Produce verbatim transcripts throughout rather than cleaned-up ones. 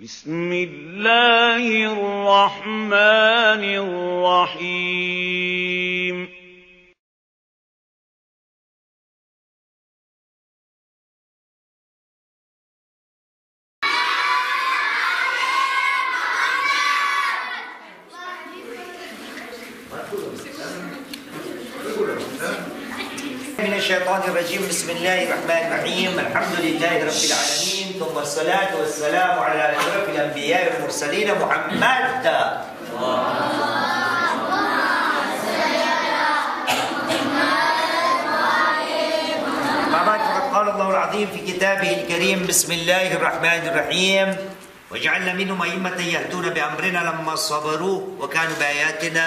بسم الله الرحمن الرحيم من الشيطان الرجيم. بسم الله الرحمن الرحيم. الحمد لله رب العالمين، ثم الصلاة والسلام على أشرف الأنبياء والمرسلين محمد. قال الله العظيم في كتابه الكريم: بسم الله الرحمن الرحيم. وجعلنا منهم أئمة يهدون بأمرنا لما صبروا وكانوا بآياتنا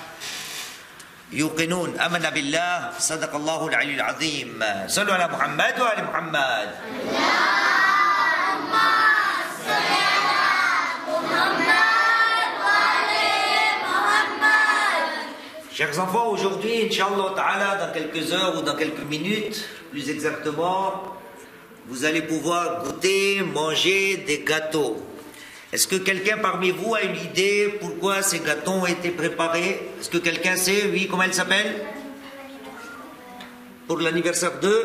يوقنون. آمنا بالله. صدق الله العلي العظيم. صلوا على محمد وآل محمد. اللهم صل على محمد وآل محمد. Chers enfants, aujourd'hui, Inch'Allah Ta'ala, dans quelques heures ou dans quelques minutes, plus exactement, vous allez pouvoir goûter, manger des gâteaux. Est-ce que quelqu'un parmi vous a une idée pourquoi ces gâteaux ont été préparés? Est-ce que quelqu'un sait? Oui, comment elle s'appelle? Pour l'anniversaire de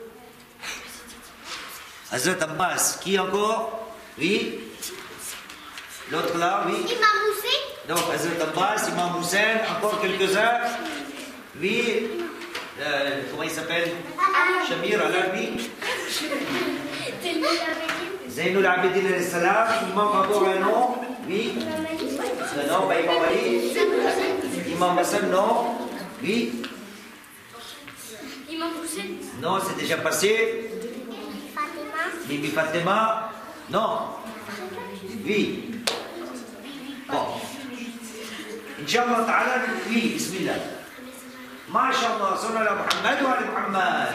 Hazrat Abbas. Qui encore? Oui. L'autre là, oui. Imam Hussein. Donc Hazrat Abbas, Imam Hussein, encore quelques-uns. Oui. Euh, comment il s'appelle? Shamir, Allah, oui. Zainul Abidin alayhi salam. Il manque encore un nom? Oui. Non, pas Imam Ali. Imam Hassan, non. Oui. Imam Hussein. Non, c'est déjà passé. Fatima. Bibi Fatima. Non. Oui. Bon. Inch'Allah ta'ala, oui, bismillah. MashaAllah, sallallahu ala Muhammad wa ala Muhammad.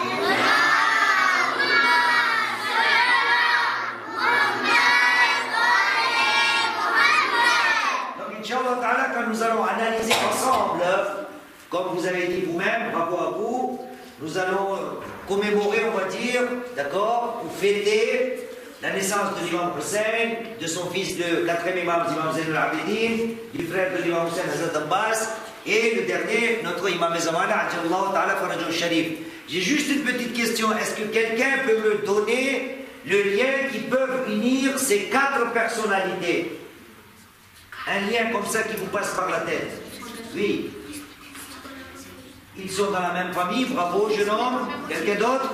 Quand nous allons analyser ensemble, comme vous avez dit vous-même, bravo à vous, nous allons commémorer, on va dire, d'accord, ou fêter la naissance de l'imam Hussein, de son fils, le quatrième imam, l'imam Zainul Abidin, du frère de l'imam Hussein, Hazrat Abbas, et le dernier, notre imam Zamana, Ajallahu Ta'ala Farajul Sharif. J'ai juste une petite question, est-ce que quelqu'un peut me donner le lien qui peut unir ces quatre personnalités? Un lien comme ça qui vous passe par la tête. Oui. Ils sont dans la même famille, bravo, jeune homme. Quelqu'un d'autre?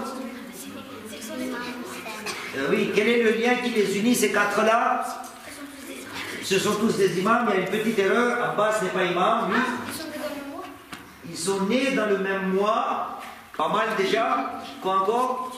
euh, Oui, quel est le lien qui les unit, ces quatre-là? Ce sont tous des imams, il y a une petite erreur. Abbas n'est pas imam, oui. Ils sont nés dans le même mois, pas mal déjà. Quoi encore?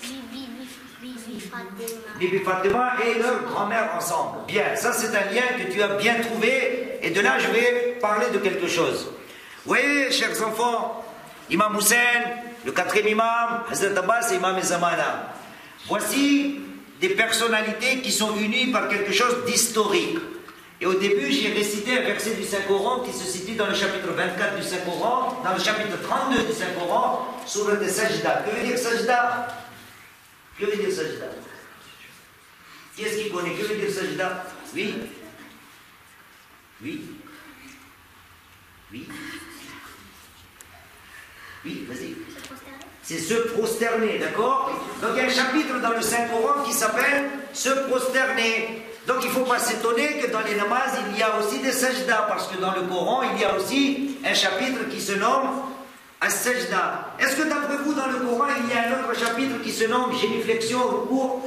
Bibi Fatima et leur grand-mère ensemble. Bien, ça c'est un lien que tu as bien trouvé. Et de là, je vais parler de quelque chose. Vous voyez, chers enfants, Imam Hussein, le quatrième imam, Hazrat Abbas et Imam Zamana. Voici des personnalités qui sont unies par quelque chose d'historique. Et au début, j'ai récité un verset du Saint-Coran qui se situe dans le chapitre vingt-quatre du Saint-Coran, dans le chapitre trente-deux du Saint-Coran, sur le Sajda. Que veut dire Sajda? Que veut dire Sajda? Qui est-ce qui connaît? Que veut dire Sajda? Oui. Oui. Oui. Oui, vas-y. C'est se prosterner, d'accord? Donc il y a un chapitre dans le Saint-Coran qui s'appelle se prosterner. Donc il ne faut pas s'étonner que dans les namazes, il y a aussi des sajdas, parce que dans le Coran, il y a aussi un chapitre qui se nomme As-Sajda. Est-ce que d'après vous, dans le Coran, il y a un autre chapitre qui se nomme Génuflexion, recours?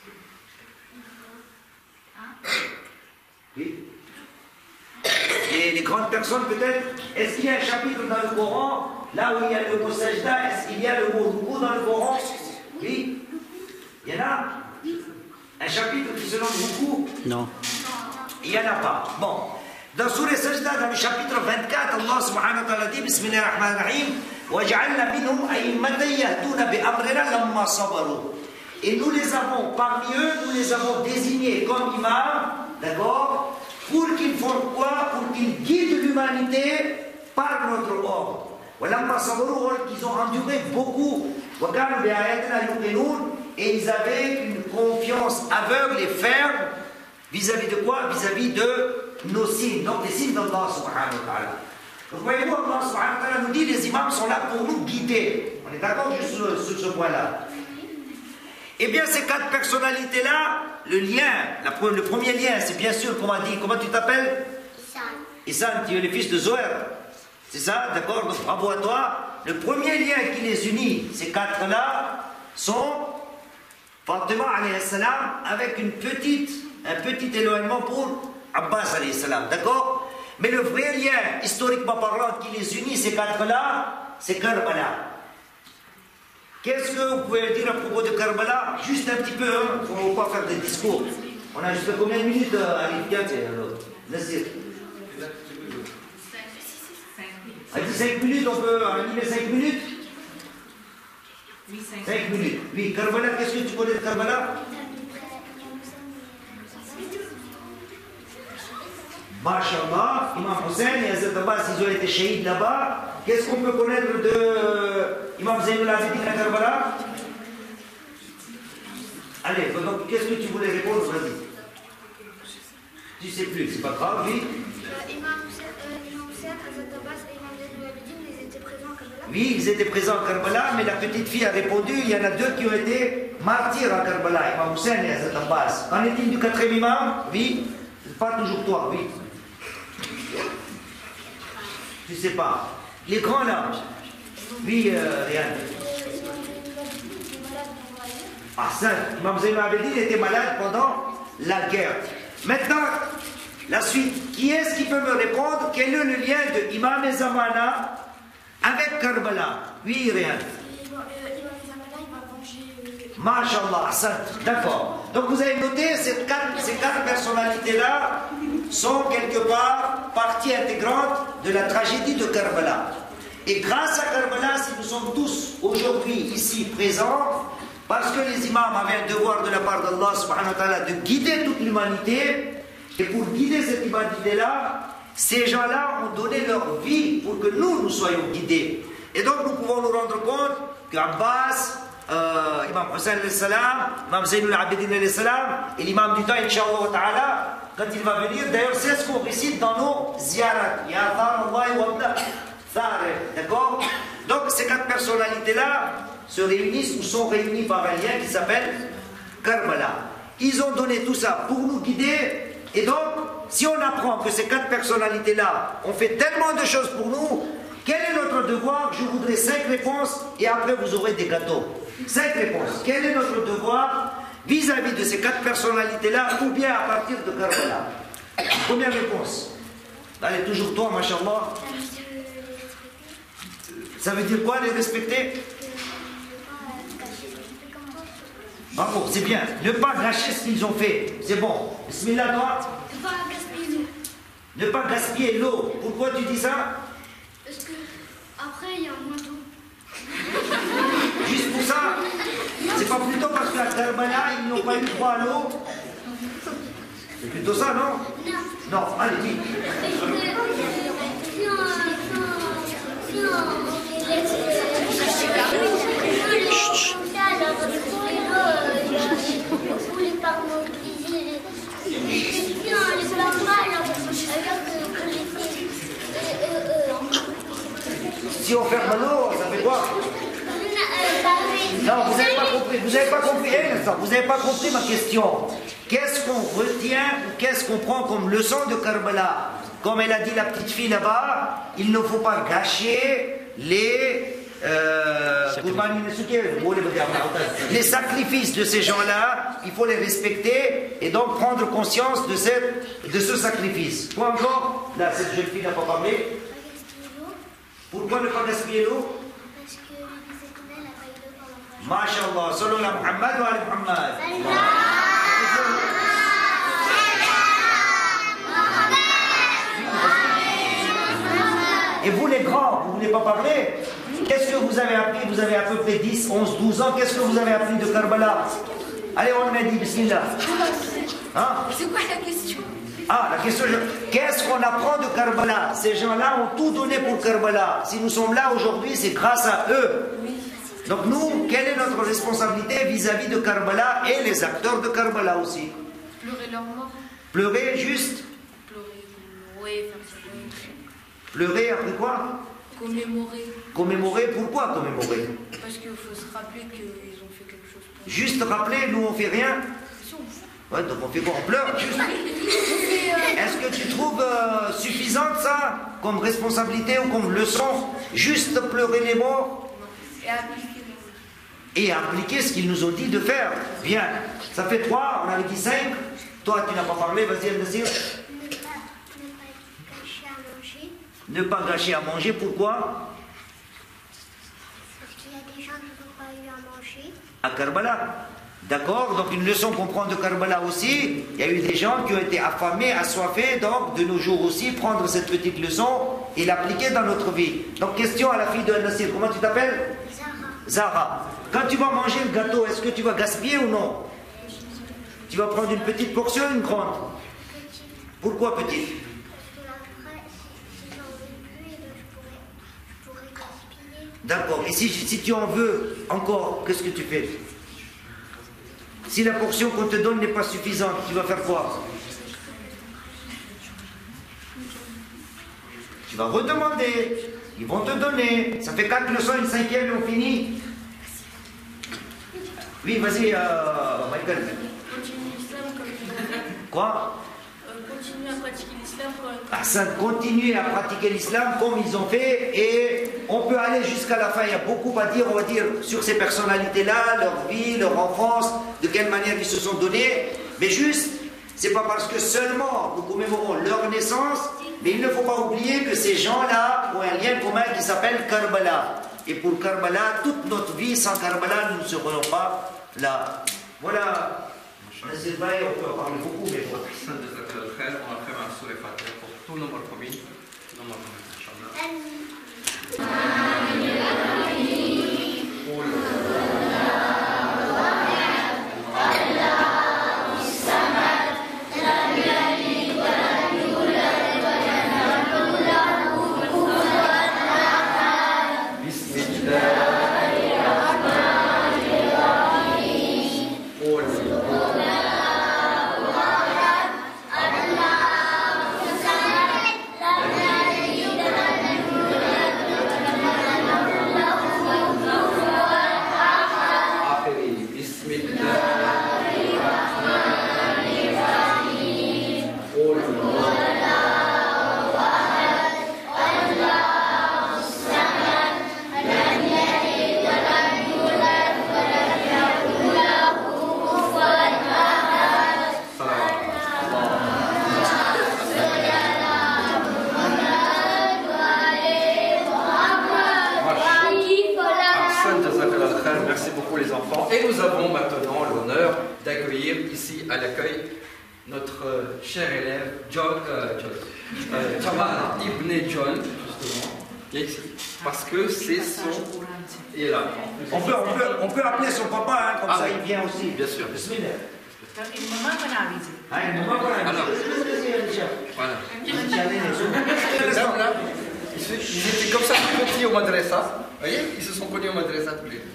Oui. Et les grandes personnes peut-être, est-ce qu'il y a un chapitre dans le Coran, là où il y a le mot sajda, est-ce qu'il y a le mot ruku dans le Coran? Oui. Il y en a un chapitre qui se nomme ruku? Non. Il n'y en a pas. Bon. Dans Surah Sajda, dans le chapitre vingt-quatre, Allah subhanahu wa ta'ala dit, Bismillah ar-Rahman ar-Rahim, وَجَعَلْنَا مِنْهُمْ أَئِمَّةً يَهْدُونَ بِأَمْرِنَا لَمَّا صَبَرُوا. Et nous les avons, parmi eux, nous les avons désignés comme imams, d'accord, pour qu'ils font quoi? Pour qu'ils guident l'humanité par notre ordre. Qu'ils ont enduré beaucoup. Et ils avaient une confiance aveugle et ferme Vis-à-vis de quoi? Vis-à-vis de nos signes, donc les signes d'Allah subhanahu wa ta'ala. Donc voyez-vous, Allah subhanahu wa ta'ala nous dit les imams sont là pour nous guider. On est d'accord juste sur, sur ce point-là. Eh bien, ces quatre personnalités-là, le lien, la, le premier lien, c'est bien sûr, comment on dit, comment tu t'appelles? Issan. Issan, tu es le fils de Zoher. C'est ça, d'accord? Donc bravo à toi. Le premier lien qui les unit, ces quatre-là, sont Fatima alayhi salam avec une petite, un petit éloignement pour Abbas alayhi salam, d'accord? Mais le vrai lien, historiquement parlant, qui les unit, ces quatre-là, c'est Karbala. Qu'est-ce que vous pouvez dire à propos de Karbala? Juste un petit peu, hein, il ne faut pas faire des discours. On a juste combien de minutes à l'Iftiat? Nasir. A dit cinq minutes, on peut animer cinq minutes? Oui, cinq minutes. Oui, Karbala, qu'est-ce que tu connais de Karbala? Masha'Allah, Imam Hussein et Hazrat Abbas, ils ont été shahids là-bas. Qu'est-ce qu'on peut connaître de Imam Zainul Abidin à Karbala? Allez, donc qu'est-ce que tu voulais répondre? Vas-y. Tu sais plus, c'est pas grave, oui. Imam Hussein, Hazrat Abbas et Imam Zainul Abidin, ils étaient présents à Karbala? Oui, ils étaient présents à Karbala, mais la petite fille a répondu, il y en a deux qui ont été martyrs à Karbala, Imam Hussein et Hazrat Abbas. Qu'en est-il du quatrième imam? Oui. Pas toujours toi, oui. Tu sais pas. Les grands là. Oui, euh, Réal. Ah, ça, Imam Zainul Abidin était malade pendant la guerre. Maintenant, la suite. Qui est-ce qui peut me répondre? Quel est le lien de Imam Zamana avec Karbala? Oui, Réal. Masha'Allah, d'accord. Donc vous avez noté, ces quatre, ces quatre personnalités-là sont quelque part partie intégrante de la tragédie de Karbala. Et grâce à Karbala, si nous sommes tous aujourd'hui ici présents, parce que les imams avaient un devoir de la part d'Allah subhanahu wa ta'ala de guider toute l'humanité, et pour guider cette humanité-là, ces gens-là ont donné leur vie pour que nous, nous soyons guidés. Et donc nous pouvons nous rendre compte qu'Abbas, Euh, Imam Hussein alayhi salam, Imam Zainul Abidin alayhi salam, et l'imam du temps, Inch'Allah ta'ala, quand il va venir, d'ailleurs c'est ce qu'on récite dans nos ziyarat. Ya Thar Allah wa Abda Thar, d'accord? Donc ces quatre personnalités-là se réunissent ou sont réunies par un lien qui s'appelle Karbala. Ils ont donné tout ça pour nous guider, et donc si on apprend que ces quatre personnalités-là ont fait tellement de choses pour nous, quel est notre devoir? Je voudrais cinq réponses et après vous aurez des gâteaux. Cinq réponses. Quel est notre devoir vis-à-vis de ces quatre personnalités-là ou bien à partir de Karbala? Première réponse. Allez, toujours toi, mashallah. Ça veut dire quoi, les respecter? Bravo, c'est bien. Ne pas gâcher ce qu'ils ont fait. C'est bon. Bismillah, toi. Ne pas gaspiller l'eau. Ne pas gaspiller l'eau. Pourquoi tu dis ça? Parce que après, il y a moins d'eau. Juste pour ça? C'est pas plutôt parce qu'à Karbala, ils n'ont pas eu droit à l'eau? C'est plutôt ça, non? Non. Non, allez, oui. Parce que si on, si on, si on, on les laisse pour les parents utiliser si on les plaint pas, alors que les Si on ferme l'eau, ça fait quoi? Non, vous n'avez pas compris. Vous n'avez pas compris. Vous n'avez pas compris ma question. Qu'est-ce qu'on retient ou qu'est-ce qu'on prend comme leçon de Karbala? Comme elle a dit la petite fille là-bas, il ne faut pas gâcher les euh, les sacrifices de ces gens-là. Il faut les respecter et donc prendre conscience de, cette, de ce sacrifice. Quoi encore? Là, cette jeune fille n'a pas parlé. Pourquoi ne pas gaspiller l'eau? Parce que les n'a pas eu d'eau pendant Masha'Allah, sallallahu ala Muhammad wa ala Muhammad. Et vous les grands, vous ne voulez pas parler? Qu'est-ce que vous avez appris? Vous avez à peu près dix, onze, douze ans. Qu'est-ce que vous avez appris de Karbala? Allez, on m'a dit, bismillah. Hein? C'est quoi la question? Ah, la question, je... qu'est-ce qu'on apprend de Karbala? Ces gens-là ont tout donné pour Karbala. Si nous sommes là aujourd'hui, c'est grâce à eux. Donc nous, quelle est notre responsabilité vis-à-vis de Karbala et les acteurs de Karbala aussi? Pleurer leur mort. Pleurer, juste. Pleurer, commémorer, faire pleurer. Pleurer, après quoi? Commémorer. Commémorer, pourquoi commémorer? Parce qu'il faut se rappeler qu'ils ont fait quelque chose pour nous. Juste rappeler, nous on fait rien. Si, on fait. Ouais, donc on fait quoi? On pleure juste. Est-ce que tu trouves euh, suffisante ça comme responsabilité ou comme leçon? Juste pleurer les morts Et appliquer. et appliquer ce qu'ils nous ont dit de faire. Bien, ça fait trois, on avait dit cinq. Toi, tu n'as pas parlé, vas-y, Al-Nasir. Ne pas, ne pas gâcher à manger. Ne pas gâcher à manger, pourquoi? Parce qu'il y a des gens qui n'ont pas eu à manger. À Karbala. D'accord? Donc une leçon qu'on prend de Karbala aussi, il y a eu des gens qui ont été affamés, assoiffés, donc de nos jours aussi, prendre cette petite leçon et l'appliquer dans notre vie. Donc question à la fille de Al-Nasir, comment tu t'appelles? Zara. Zara. Quand tu vas manger le gâteau, est-ce que tu vas gaspiller ou non? Tu vas prendre une petite portion ou une grande? Petit. Pourquoi petite? Parce que après, si, si j'en veux plus, eh ben, je, pourrais, je pourrais gaspiller. D'accord. Et si, si tu en veux encore, qu'est-ce que tu fais? Si la portion qu'on te donne n'est pas suffisante, tu vas faire quoi? Tu vas redemander. Ils vont te donner. Ça fait quatre leçons, une cinquième et on finit. Oui, vas-y, euh, Michael. Continuer l'islam comme ils ont fait. Quoi? Euh, continuer à pratiquer l'islam comme Ah, ça, continuer à pratiquer l'islam comme ils ont fait, et on peut aller jusqu'à la fin. Il y a beaucoup à dire, on va dire, sur ces personnalités-là, leur vie, leur enfance, de quelle manière ils se sont donnés. Mais juste, c'est pas parce que seulement nous commémorons leur naissance, mais il ne faut pas oublier que ces gens-là ont un lien commun qui s'appelle Karbala. Et pour Karbala, toute notre vie sans Karbala, nous ne serions pas là. Voilà. C'est vrai, on peut en parler beaucoup, mais bon. On va faire un sourire Fatiha pour tous nos morts communs. Nos morts communs, Merci beaucoup les enfants. Et nous avons maintenant l'honneur d'accueillir ici à l'accueil notre euh, cher élève John, euh, John euh, Jamal Ibn John, justement, qui est ici, parce que c'est son... Il est là. On peut, on, peut, on peut appeler son papa, hein, comme Ah, ça oui. il vient aussi. Bien sûr. Bismillah. Alors, voilà. Ces dames-là, ils, se- ils étaient comme ça tout petits au madrasa. Vous voyez, ils se sont connus au madrasa tous les deux.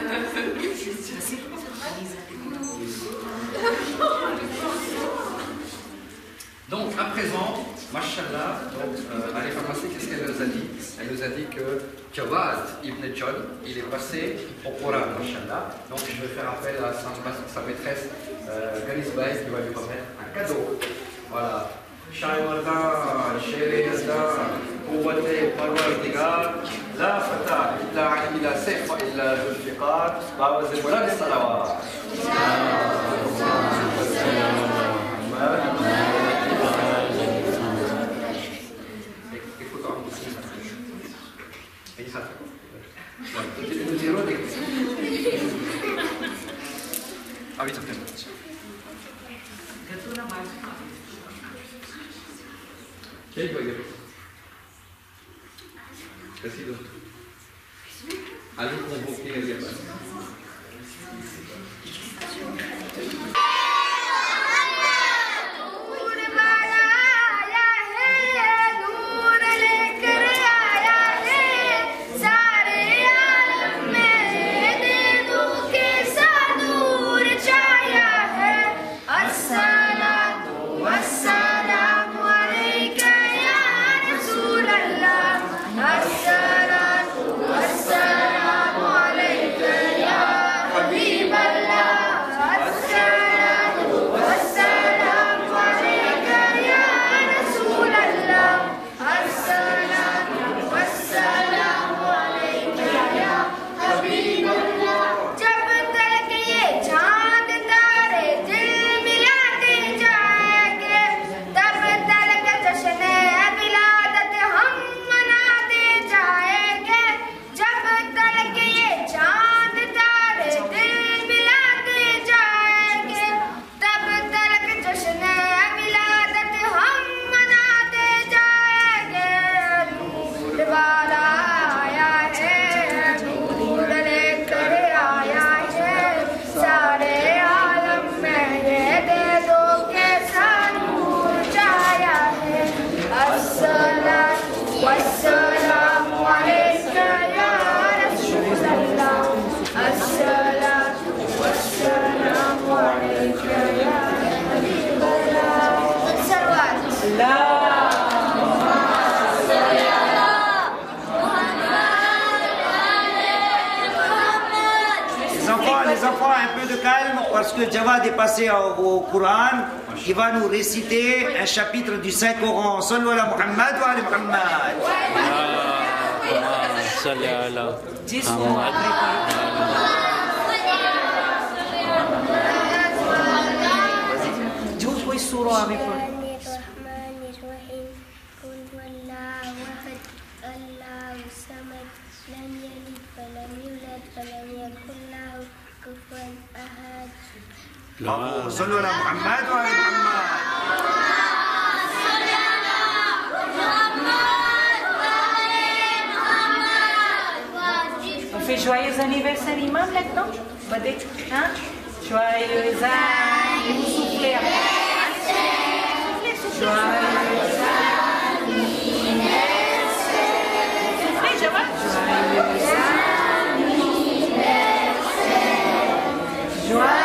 Donc, à présent, Mashallah, donc, euh, à l'information, qu'est-ce qu'elle nous a dit? Elle nous a dit que Jawad Ibn John, il est passé au Coran, Mashallah. Donc, je vais faire appel à sa, sa maîtresse, euh, Galis Baïs, qui va lui remettre un cadeau. Voilà. شايوردا شيريدا قوة الپروردگار لا فتى إلا عن إلا سيف إلا ذو الفقار باب الزبران الصلوات Ah oui, certainement. Quel est le Président. Allez convoquer les débats. الصلاة والسلام lorsque Jawad est passé au, au Coran, il va nous réciter un chapitre du Saint-Coran. Sallu ala Muhammad wa ala Muhammad. Salli ala جو کوئی سورہ ہمیں پڑھ صلوا على محمد وعلى محمد. On fait joyeux anniversaire imam maintenant. Badek, hein? Joyeux anniversaire. Vous soufflez après. Soufflez, soufflez. Joyeux anniversaire. Soufflez, Jawad. Joyeux anniversaire. Joyeux.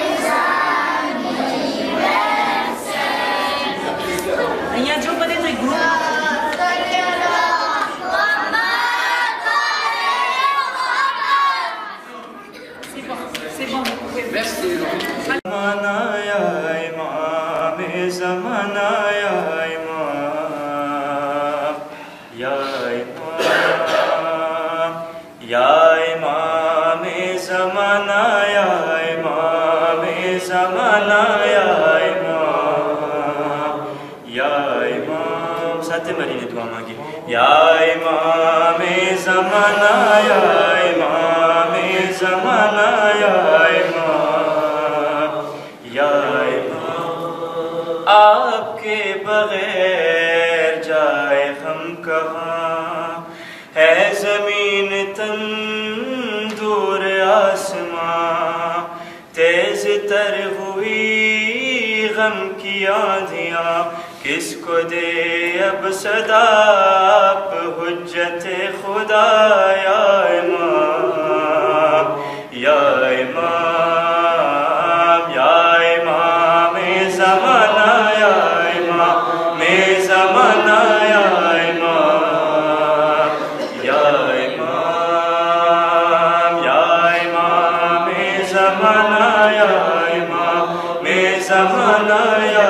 یا امام زمانہ یا امام زمانہ یا امام یا امام آپ کے بغیر جائے ہم کہاں ہے زمین تندور آسماں تیز تر ہوئی غم کی آندھیاں کس کو دے اب صدا اب حجت خدا یا امام یا امام یا امام زمانہ یا امام زمانہ یا امام یا امام یا امام زمانہ یا امام زمانہ یا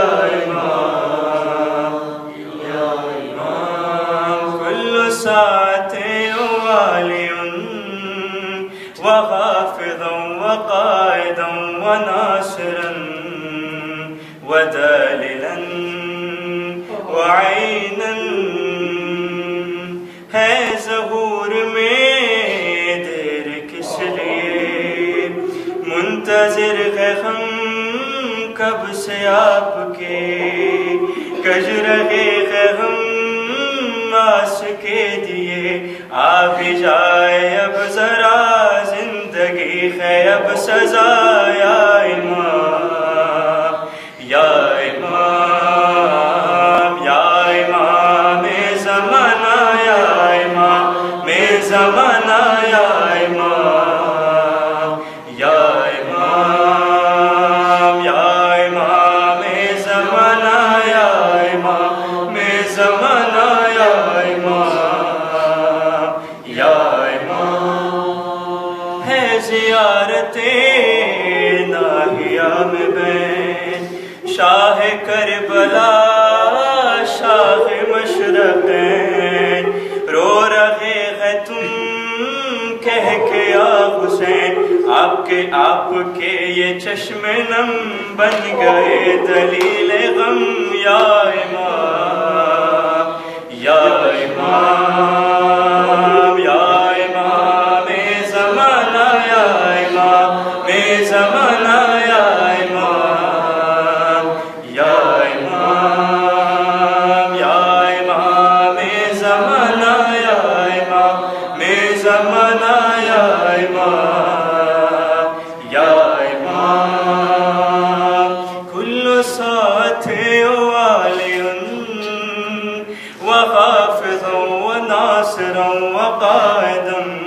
وخافضا وقائدا وناصرا وداللا وعينا ہے ظہور میں دیر کس لیے منتظر ہے ہم کب سے آپ کے کج رہے ہیں ہم آس کے دیے آ بھی جائے اب ذرا زندگی ہے اب سزا یا امام یا امام یا امام زمانہ یا امام زمانہ یا امام یا امام یا امام زمانہ یا امام زمانہ یا امام یا امام ہے زیارت ناہیہ میں بین شاہ کربلا شاہ مشرقین رو رہے ہیں تم کہہ کے یا حسین آپ کے آپ کے یہ چشم نم بن گئے دلیل غم یا امام یا امام یا امام زمانہ یا امام زمانہ یا امام یا امام یا امام زمانہ یا امام زمانہ یا امام یا امام کل ساتھ والی وحافظا وناصرا وقائدا